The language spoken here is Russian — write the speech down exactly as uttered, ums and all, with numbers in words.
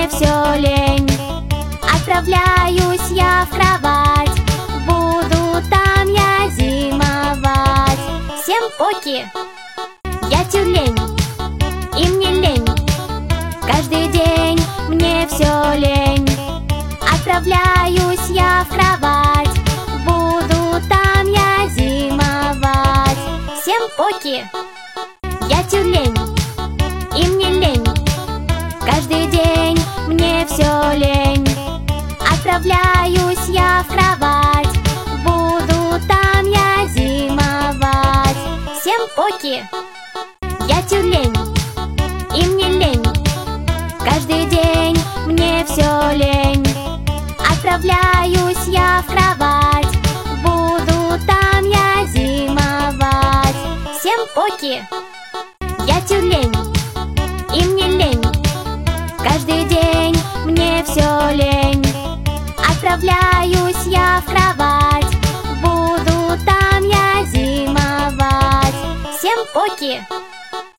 мне все лень. Отправляюсь я в кровать, буду там я зимовать. Всем поки, я тюлень, и мне лень. Каждый день мне все лень. Отправляюсь я в кровать, буду там я зимовать. Всем поки, я тюлень, и мне лень. Каждый день мне все лень. Отправляюсь я в кровать, буду там я зимовать. Всем поки, я тюлень, и мне лень. Каждый день мне все лень. Отправляюсь я в кровать, буду там я зимовать. Всем поки, я тюлень, и мне лень. Каждый день мне все лень. Отправляюсь я в кровать, буду там я зимовать. Всем поки.